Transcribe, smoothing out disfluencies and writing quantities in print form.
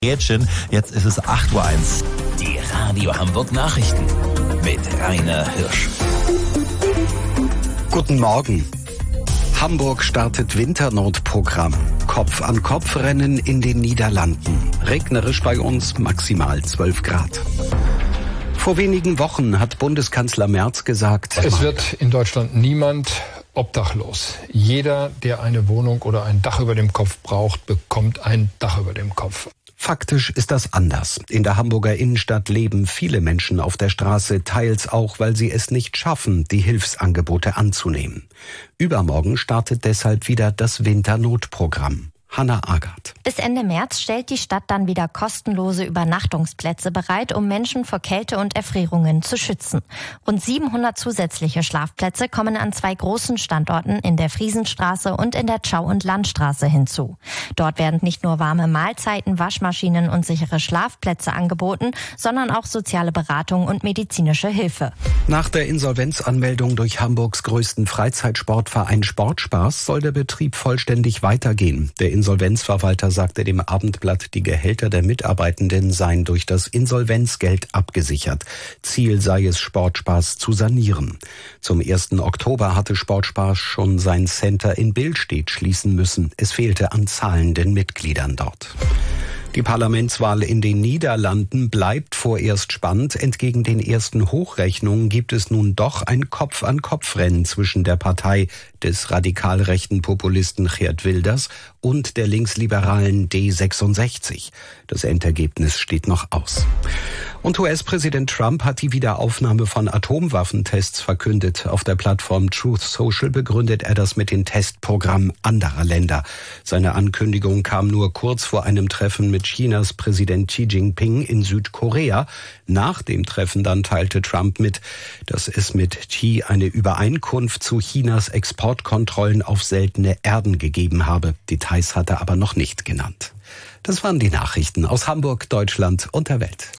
Jetzt ist es 8:01 Uhr. Die Radio Hamburg Nachrichten mit Rainer Hirsch. Guten Morgen. Hamburg startet Winternotprogramm. Kopf-an-Kopf-Rennen in den Niederlanden. Regnerisch bei uns, maximal 12 Grad. Vor wenigen Wochen hat Bundeskanzler Merz gesagt: Es wird in Deutschland niemand obdachlos. Jeder, der eine Wohnung oder ein Dach über dem Kopf braucht, bekommt ein Dach über dem Kopf. Faktisch ist das anders. In der Hamburger Innenstadt leben viele Menschen auf der Straße, teils auch, weil sie es nicht schaffen, die Hilfsangebote anzunehmen. Übermorgen startet deshalb wieder das Winternotprogramm. Hanna Agard. Bis Ende März stellt die Stadt dann wieder kostenlose Übernachtungsplätze bereit, um Menschen vor Kälte und Erfrierungen zu schützen. Rund 700 zusätzliche Schlafplätze kommen an 2 großen Standorten in der Friesenstraße und in der Schau- und Landstraße hinzu. Dort werden nicht nur warme Mahlzeiten, Waschmaschinen und sichere Schlafplätze angeboten, sondern auch soziale Beratung und medizinische Hilfe. Nach der Insolvenzanmeldung durch Hamburgs größten Freizeitsportverein Sportspaß soll der Betrieb vollständig weitergehen. Der Insolvenzverwalter sagte dem Abendblatt, die Gehälter der Mitarbeitenden seien durch das Insolvenzgeld abgesichert. Ziel sei es, Sportspaß zu sanieren. Zum 1. Oktober hatte Sportspaß schon sein Center in Billstedt schließen müssen. Es fehlte an zahlenden Mitgliedern dort. Die Parlamentswahl in den Niederlanden bleibt vorerst spannend. Entgegen den ersten Hochrechnungen gibt es nun doch ein Kopf-an-Kopf-Rennen zwischen der Partei des radikal rechten Populisten Geert Wilders und der linksliberalen D66. Das Endergebnis steht noch aus. Und US-Präsident Trump hat die Wiederaufnahme von Atomwaffentests verkündet. Auf der Plattform Truth Social begründet er das mit den Testprogrammen anderer Länder. Seine Ankündigung kam nur kurz vor einem Treffen mit Chinas Präsident Xi Jinping in Südkorea. Nach dem Treffen dann teilte Trump mit, dass es mit Xi eine Übereinkunft zu Chinas Exportkontrollen auf seltene Erden gegeben habe. Details hat er aber noch nicht genannt. Das waren die Nachrichten aus Hamburg, Deutschland und der Welt.